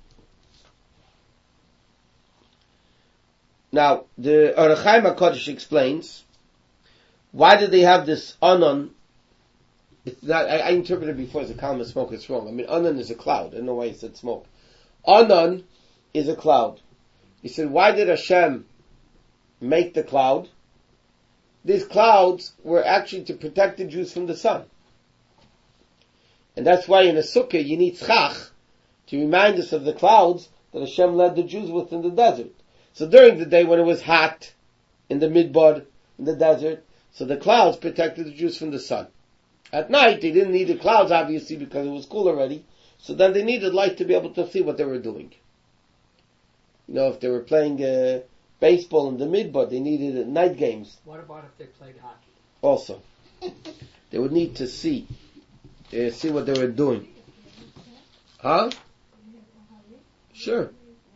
the Orach Chaim HaKadosh explains, why did they have this Anan? It's not, I interpreted it before as a column of smoke. It's wrong. I mean, Anan is a cloud. I don't know why he said smoke. Anan is a cloud. He said, why did Hashem make the cloud? These clouds were actually to protect the Jews from the sun. And that's why in a sukkah you need schach to remind us of the clouds that Hashem led the Jews with in the desert. So during the day when it was hot in the midbar, in the desert, so the clouds protected the Jews from the sun. At night they didn't need the clouds obviously because it was cool already, so then they needed light to be able to see what they were doing. You know, if they were playing baseball in the midbar, they needed night games. What about if they played hockey? Also, they would need to see what they were doing. Huh? Sure.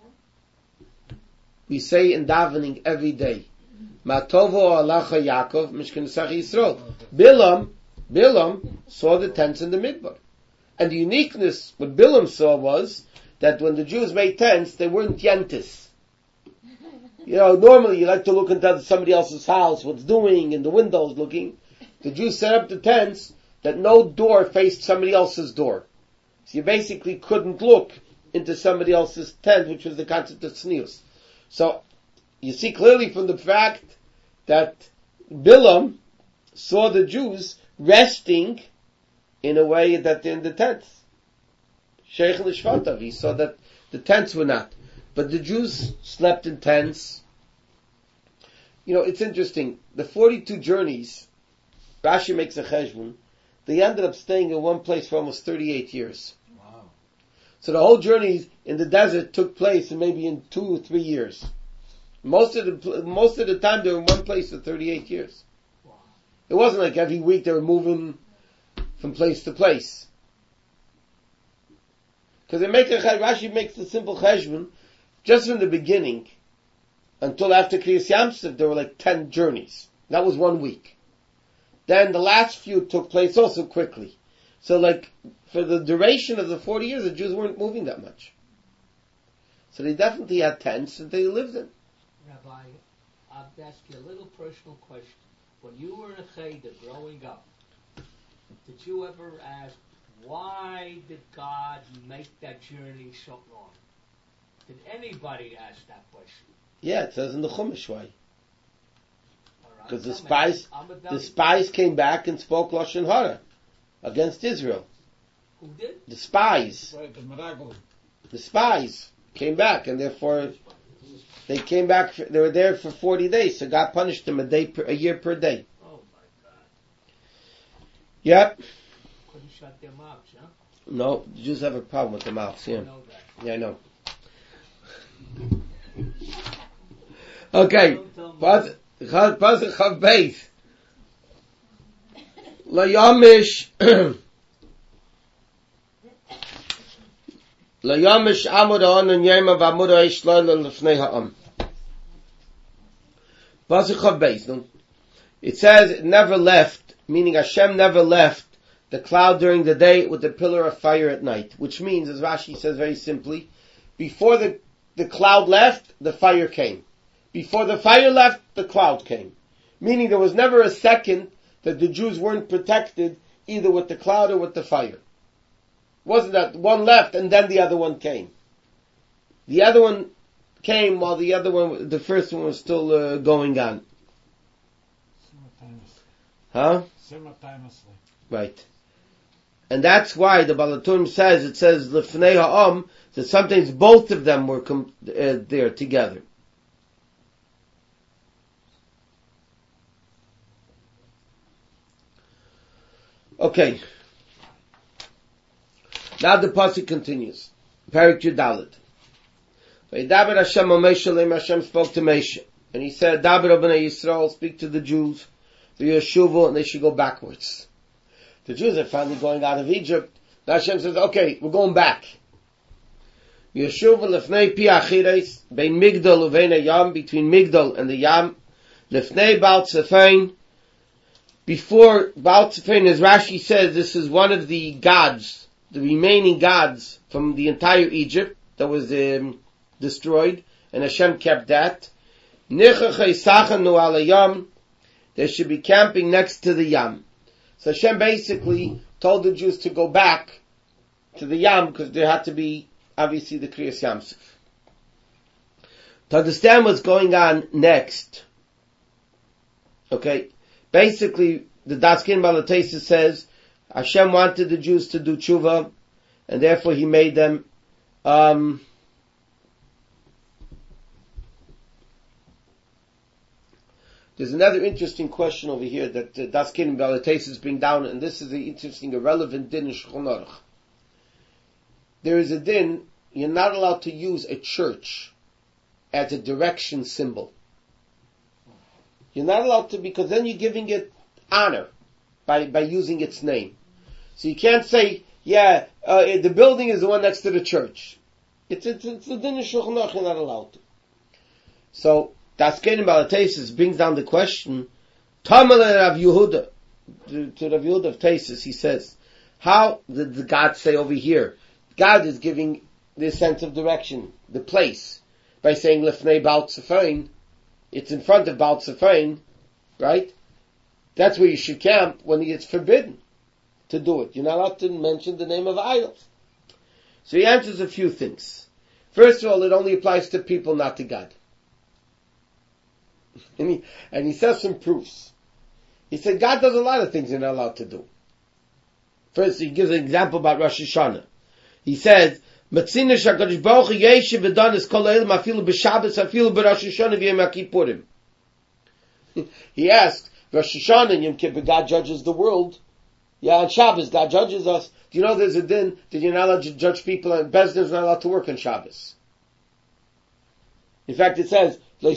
We say in davening every day, Matovo alacha Yaakov mishkan Sach Yisrael. Bilam saw the tents in the midbar. And the uniqueness, what Bilam saw was that when the Jews made tents, they weren't yentis. You know, normally you like to look into somebody else's house, what's doing, in the windows looking. The Jews set up the tents that no door faced somebody else's door. So you basically couldn't look into somebody else's tent, which was the concept of tznius. So you see clearly from the fact that Bilam saw the Jews resting in a way that they're in the tents. Sheikh Lishvatav, he saw that the tents were not. But the Jews slept in tents. You know, it's interesting. The 42 journeys, Rashi makes a cheshbon, they ended up staying in one place for almost 38 years. Wow. So the whole journey in the desert took place maybe in 2 or 3 years. Most of the time they were in one place for 38 years. Wow. It wasn't like every week they were moving from place to place. Because Rashi makes the simple cheshbon, just from the beginning, until after Kriyas Yamsuf, there were like 10 journeys. That was 1 week. Then the last few took place also quickly. So like, for the duration of the 40 years, the Jews weren't moving that much. So they definitely had tents that they lived in. Rabbi, I'll ask you a little personal question. When you were in a cheder growing up, did you ever ask, why did God make that journey so long? Did anybody ask that question? Yeah, it says in the Chumash why. Because the Tell me, spies came back and spoke Lashon Hara against Israel. Who did? The spies. Right, the Meraglim. The spies came back, and therefore they came back. They were there for 40 days, so God punished them a year per day. Oh my God! Yep. Couldn't shut their mouths, huh? No, the Jews have a problem with the mouths. I Yeah, know that. yeah, I know. Okay. Pasuk Chav Beis. Layamish. Layamish Amud On and Yema V'Amud Eish Loyla L'Fnei Ha'am. Pasuk Chav Beis. No? It says it never left, meaning Hashem never left the cloud during the day with the pillar of fire at night. Which means, as Rashi says very simply, before the cloud left, the fire came. Before the fire left, the cloud came. Meaning there was never a second that the Jews weren't protected either with the cloud or with the fire. Wasn't that one left and then the other one came? The other one came while the first one was still going on. Simultaneously. Huh? Simultaneously. Right. And that's why the Balaturim says, it says L'fnei Ha'am, that sometimes both of them were there together. Okay. Now the pasuk continues. Parak Yudalit. V'yidaber Hashem Moshe Leim, Hashem spoke to Moshe, and he said, "Daber Bnei Yisrael, speak to the Jews, the Yeshuva, and they should go backwards." The Jews are finally going out of Egypt. Now Hashem says, "Okay, we're going back." Yeshuva lefnei pi achires, bein Migdal uvein Yam, between Migdal and the Yam, lefnei Baal Tzefein. Before Baal Tzefein, as Rashi says, this is one of the gods, the remaining gods from the entire Egypt that was destroyed, and Hashem kept that. Nichachei sachanu ala Yam, they should be camping next to the Yam. So Hashem basically told the Jews to go back to the Yam because there had to be, obviously, the Kriyas Yamsuf. To understand what's going on next, okay, basically, the Daskin Balatesa says, Hashem wanted the Jews to do tshuva, and therefore He made them, there's another interesting question over here that Daskin Balatesa bring down, and this is an interesting, irrelevant din in Shulchan Aruch. There is a din, you're not allowed to use a church as a direction symbol. You're not allowed to, because then you're giving it honor by using its name. So you can't say, the building is the one next to the church. It's the din of Shulchan Aruch, you're not allowed to. So, Daskein Balatesis brings down the question, Tamale Rav Yehuda, to Rav Yehuda of Tesis, he says, how did the God say over here? God is giving this sense of direction, the place, by saying Lefnei Baal Tzefein. It's in front of Baal Tzefein, right? That's where you should camp when it's forbidden to do it. You're not allowed to mention the name of idols. So he answers a few things. First of all, it only applies to people, not to God. And he says some proofs. He said God does a lot of things you're not allowed to do. First, he gives an example about Rosh Hashanah. He says, Matzina shakadosh baruch hu yeshiv v'danis kol ha'elam afilu b'Shabbos afilu b'Rosh Hashanah v'Yom Kippurim. He asked, Rosh Hashanah and Yom Kippur, God judges the world. Yeah, on Shabbos, God judges us. Do you know there's a din that you're not allowed to judge people, and Bezdin is not allowed to work on Shabbos? In fact, it says,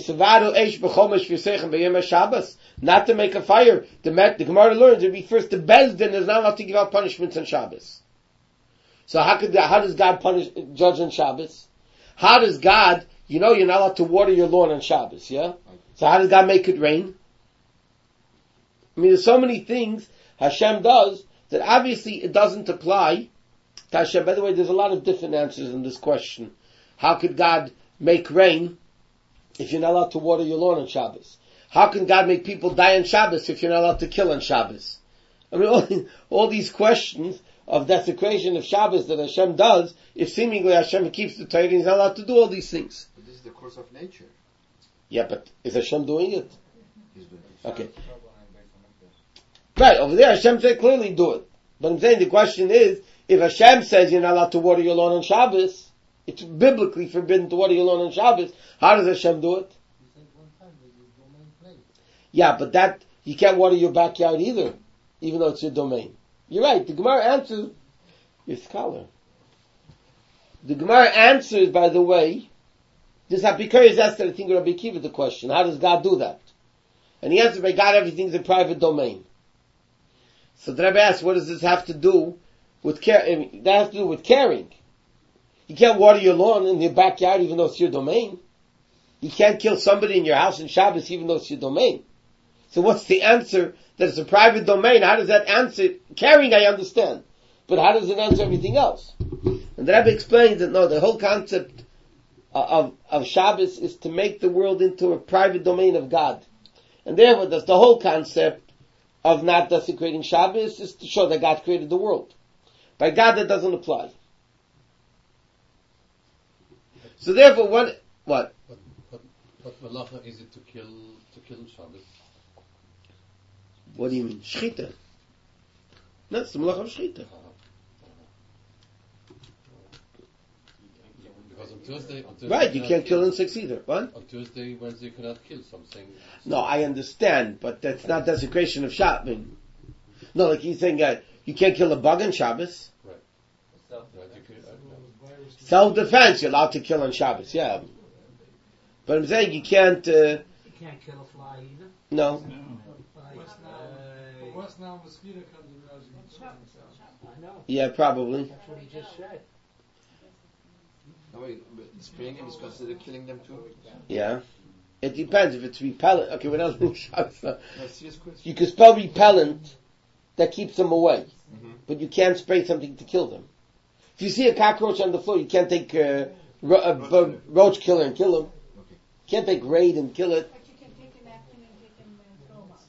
not to make a fire. The Gemara learns it would be first the Bezdin is not allowed to give out punishments on Shabbos. So how does God judge on Shabbos? How does God you know you're not allowed to water your lawn on Shabbos, yeah? So how does God make it rain? I mean, there's so many things Hashem does that obviously it doesn't apply to Hashem. By the way, there's a lot of different answers in this question. How could God make rain if you're not allowed to water your lawn on Shabbos? How can God make people die on Shabbos if you're not allowed to kill on Shabbos? I mean, all these questions of desecration of Shabbos that Hashem does, if seemingly Hashem keeps the Torah, He's not allowed to do all these things. But this is the course of nature. Yeah, but is Hashem doing it? He's doing it. Okay. Right, over there Hashem said clearly do it. But I'm saying the question is, if Hashem says you're not allowed to water your lawn on Shabbos, it's biblically forbidden to water your lawn on Shabbos, how does Hashem do it? Yeah, but that, you can't water your backyard either, even though it's your domain. You're right, the Gemara answers, your scholar. The Gemara answers, by the way, this Apikarius asked, I think, Rabbi Akiva the question, how does God do that? And he answered, by God everything's a private domain. So the Rebbe asked, what does this have to do with care? I mean, that has to do with caring. You can't water your lawn in your backyard even though it's your domain. You can't kill somebody in your house on Shabbos even though it's your domain. So what's the answer that it's a private domain? How does that answer? Caring I understand. But how does it answer everything else? And the Rebbe explains that no, the whole concept of Shabbos is to make the world into a private domain of God. And therefore that's the whole concept of not desecrating Shabbos is to show that God created the world. By God that doesn't apply. So therefore what? What malacha is it to kill Shabbos? What do you mean? Shchita. No, it's the malacha of Shchita. Because on Tuesday right, you can't kill insects either. What? On Tuesday, Wednesday you cannot kill something. No, I understand, but that's not desecration of Shabbos. No, like he's saying, you can't kill a bug on Shabbos. Right. Self-defense, you're allowed to kill on Shabbos, yeah. But I'm saying you can't... You can't kill a fly either? No. What's now mosquito comes in I know. Yeah, probably. That's what he just said. No, wait, but spraying them is considered killing them too? Yeah. It depends if it's repellent. Okay, we're not doing Shabbos. No, serious question. You can spell repellent that keeps them away. Mm-hmm. But you can't spray something to kill them. If you see a cockroach on the floor, you can't take a roach killer and kill him. Okay. You can't take Raid and kill it. But you can take a napkin and take him and throw him out.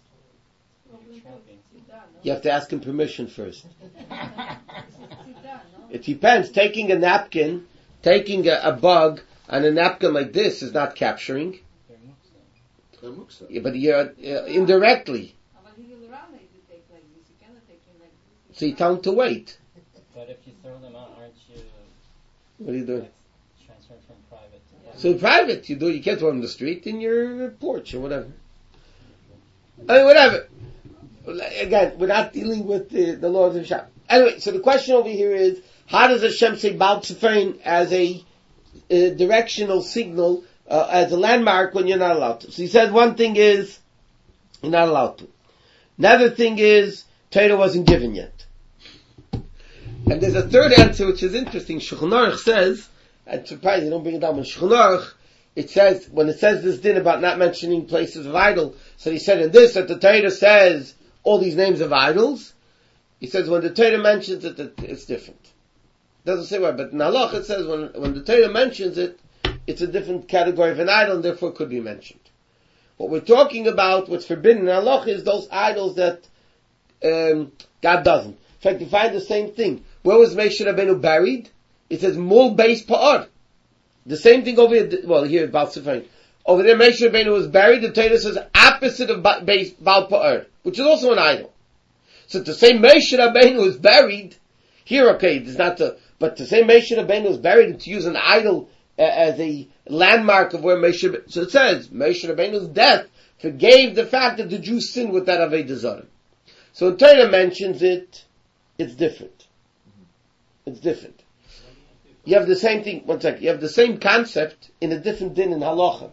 You have to ask him permission first. no? It depends. Taking a napkin, taking a bug on a napkin like this is not capturing. Yeah, but you're indirectly. But he will run if you take like this. You cannot take him like this. So you tell him to wait. But if you throw them out, aren't you What are you doing? transferred from private to public? So private, you can't throw him in the street, in your porch or whatever. I mean, whatever. Again, we're not dealing with the laws of Shabbos. Anyway, so the question over here is, how does Hashem say Baal Tzefein as a directional signal, as a landmark when you're not allowed to? So he says one thing is, you're not allowed to. Another thing is, Torah wasn't given yet. And there's a third answer which is interesting. Shulchan Aruch says, and surprised you don't bring it down, but Shulchan Aruch, it says, when it says this din about not mentioning places of idol, so he said in this, that the Torah says all these names of idols, he says when the Torah mentions it, it's different. It doesn't say why, but in Halach it says when the Torah mentions it, it's a different category of an idol and therefore could be mentioned. What we're talking about, what's forbidden in Halach is those idols that God doesn't. In fact, you find the same thing. Where was Moshe Rabbeinu buried? It says Mul Beis Pa'ar. The same thing over here, well here, Baal Tzefein. Over there, Moshe Rabbeinu was buried, the Torah says opposite of Baal Pa'ar, which is also an idol. So to say Moshe Rabbeinu was buried, here okay, it's not but to say Moshe Rabbeinu was buried and to use an idol as a landmark of where Moshe, so it says, Moshe Rabbeinu's death forgave the fact that the Jews sinned with that Avodah Zarah. So when Torah mentions it, it's different. It's different. You have the same thing, one second, you have the same concept in a different din in Halacha.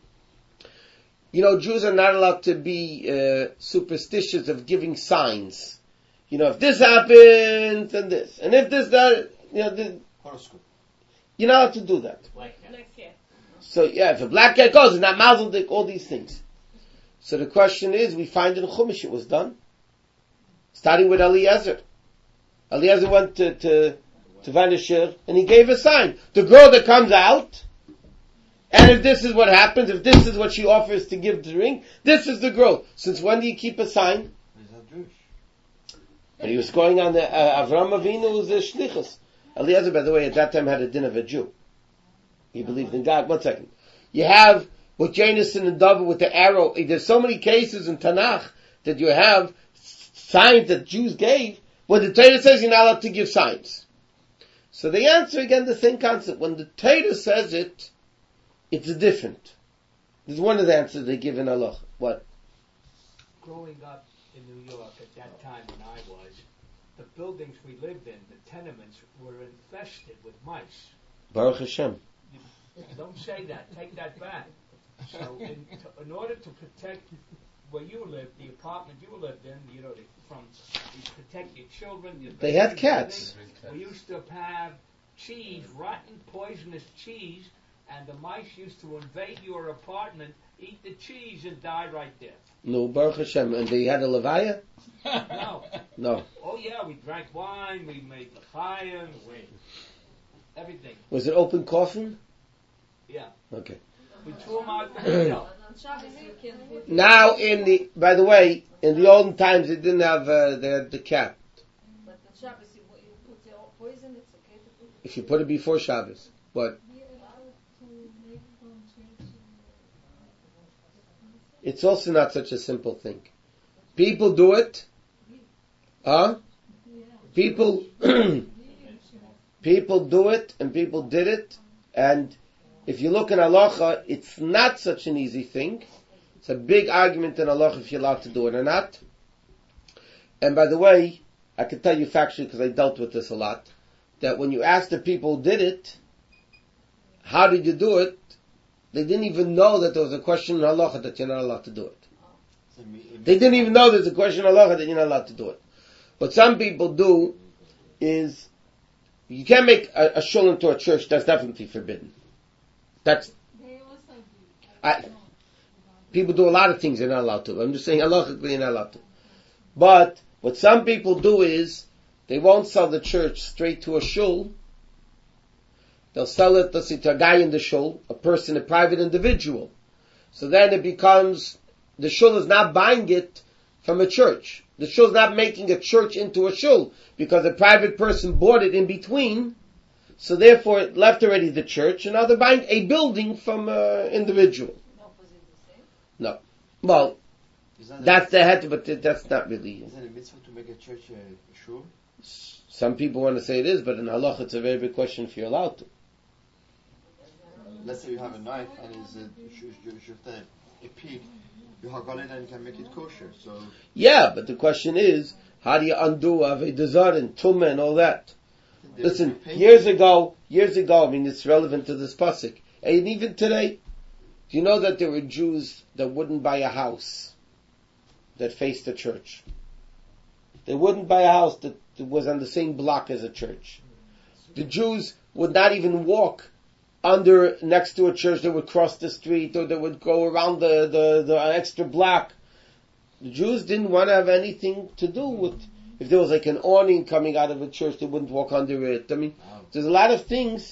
You know, Jews are not allowed to be superstitious of giving signs. You know, if this happens, and this. And if this, that, you know, Horoscope. you're not allowed to do that. Like Like, yeah. So yeah, if a black cat goes, it's not mazel dik, all these things. So the question is, we find in Chumash it was done. Starting with Eliezer. Eliezer went to Vanishir, and he gave a sign. The girl that comes out, and if this is what happens, if this is what she offers to give the ring, this is the girl. Since when do you keep a sign? He's not Jewish. And he was going on the Avram Avinu was the shlichus. Eliezer, by the way, at that time had a din of a Jew. He believed in God. 1 second. You have with Janison and David with the arrow. There's so many cases in Tanakh that you have signs that Jews gave when the Torah says you're not allowed to give signs. So the answer again, the same concept. When the Torah says it, it's different. This is one of the answers they give in Allah. What? Growing up in New York at that time when I was, the buildings we lived in, the tenements, were infested with mice. Baruch Hashem. Don't say that. Take that back. So, in order to protect where you lived, the apartment you lived in, you protect your children. They had cats. We used to have cheese, rotten, poisonous cheese, and the mice used to invade your apartment, eat the cheese, and die right there. No, Baruch Hashem. And they had a levaya? No. No. Oh yeah, we drank wine, we made l'chaim, everything. Was it open coffin? Yeah. Okay. We threw them out the window. Now by the way, in the olden times they didn't have, they had the cat. But on Shabbos, you put the poison, it's okay to put. If you put it before Shabbos. But it's also not such a simple thing. People do it. People, people do it, and people did it, and if you look in halacha, it's not such an easy thing. It's a big argument in halacha if you're allowed to do it or not. And by the way, I can tell you factually, because I dealt with this a lot, that when you ask the people who did it, how did you do it, they didn't even know that there was a question in halacha that you're not allowed to do it. They didn't even know there's a question in halacha that you're not allowed to do it. What some people do is, you can't make a shul into a church. That's definitely forbidden. People do a lot of things they're not allowed to. I'm just saying halachically you're not allowed to. But what some people do is, they won't sell the church straight to a shul. They'll sell it, let's say, to a guy in the shul, a person, a private individual. So then it becomes, the shul is not buying it from a church. The shul is not making a church into a shul, because a private person bought it in between, so therefore it left already the church, and now they're buying a building from an individual. No. Well, that's the head, but that's not really. Is it a mitzvah to make a church a shul? Some people want to say it is, but in halach it's a very big question if you're allowed to. Let's say you have a knife and it's a pig, you haggle it and you can make it kosher. So yeah, but the question is, how do you undo Avodah Zarah and Tumah and all that? Listen, years ago, I mean, it's relevant to this pasuk. And even today, do you know that there were Jews that wouldn't buy a house that faced the church? They wouldn't buy a house that was on the same block as a church. The Jews would not even walk next to a church. They would cross the street, or they would go around the extra block. The Jews didn't want to have anything to do with, if there was like an awning coming out of a church, they wouldn't walk under it. I mean, there's a lot of things.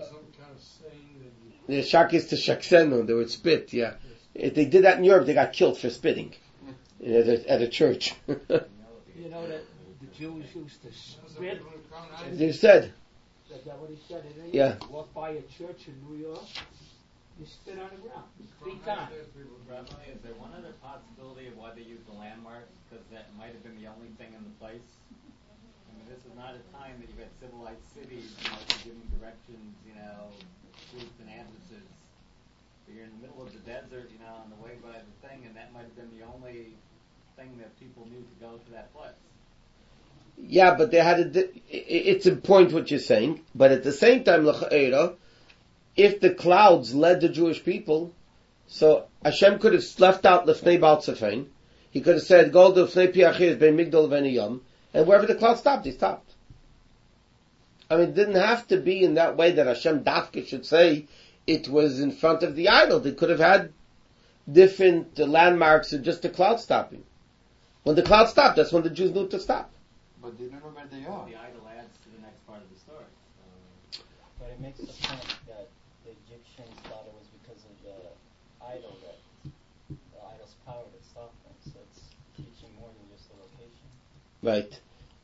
The shakis to shaksenu, they would spit, yeah. If they did that in Europe, they got killed for spitting at a church. You know that the Jews used to spit? They said. Is that what he said? Yeah. Walk by a church in New York, you spit on the ground. 3 times. Rabbi, is there one other possibility of why they used the landmarks? Because that might have been the only thing in the place? I mean, this is not a time that you've had civilized cities, giving directions, routes and addresses. But you're in the middle of the desert, on the way by the thing, and that might have been the only thing that people knew to go to that place. Yeah, but they had it's a point what you're saying, but at the same time, if the clouds led the Jewish people, so Hashem could have left out Lefnei Baal Tzefein. He could have said, "Go to Lefnei Piachir Bein Migdal V'Niyam," and wherever the clouds stopped, they stopped. I mean, it didn't have to be in that way that Hashem Dafka should say, it was in front of the idol. They could have had different landmarks or just the cloud stopping. When the cloud stopped, that's when the Jews knew to stop. But they don't know where they are. The idol adds to the next part of the story. But it makes the point that the Egyptians thought it was because of the idol that the idol's power that stopped them. So it's teaching more than just the location. Right.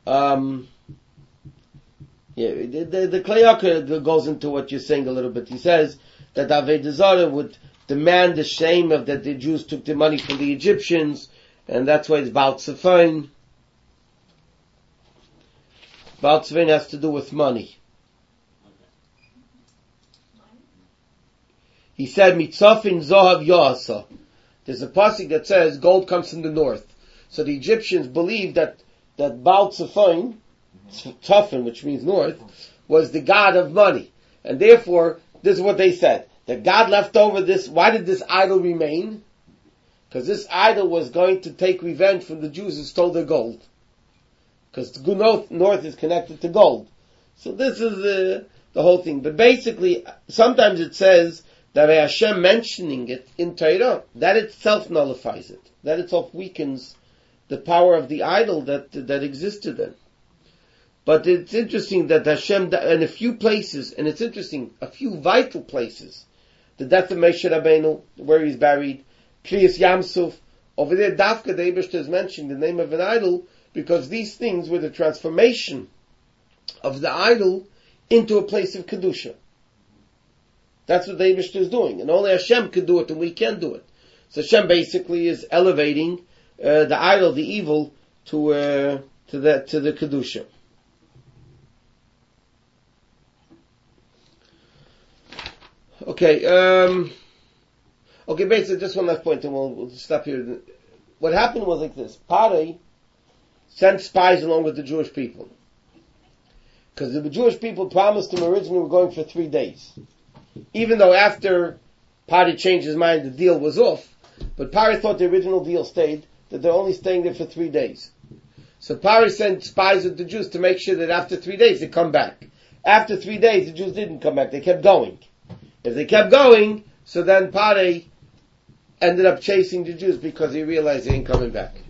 The Kleyaka goes into what you're saying a little bit. He says that Avodah Zarah would demand the shame of that the Jews took the money from the Egyptians, and that's why it's Baal Tzefon. Baal Tzefon has to do with money. He said, Mitzofin Zohav Yoasa. There's a pasuk that says gold comes from the north. So the Egyptians believed that Baal Tzefon, Tzofin, which means north, was the god of money. And therefore, this is what they said. That God left over this, why did this idol remain? Because this idol was going to take revenge from the Jews who stole their gold. Because the north is connected to gold. So this is the whole thing. But basically, sometimes it says that by Hashem mentioning it in Torah, that itself nullifies it. That itself weakens the power of the idol that existed then. But it's interesting that Hashem, in a few places, and it's interesting, a few vital places, the death of Moshe Rabbeinu, where he's buried, Kriyas Yamsuf, over there, Dafka, the Eibishter is mentioning the name of an idol, because these things were the transformation of the idol into a place of Kedusha. That's what the Eibishter is doing, and only Hashem could do it, and we can do it. So Hashem basically is elevating the idol, the evil, to the Kedusha. Okay, basically just one last point and we'll stop here. What happened was like this. Pari sent spies along with the Jewish people. Because the Jewish people promised him originally were going for 3 days. Even though after Pari changed his mind, the deal was off. But Pari thought the original deal stayed, that they're only staying there for 3 days. So Pari sent spies with the Jews to make sure that after 3 days they come back. After 3 days the Jews didn't come back, they kept going. If they kept going, so then Pari ended up chasing the Jews because he realized they ain't coming back.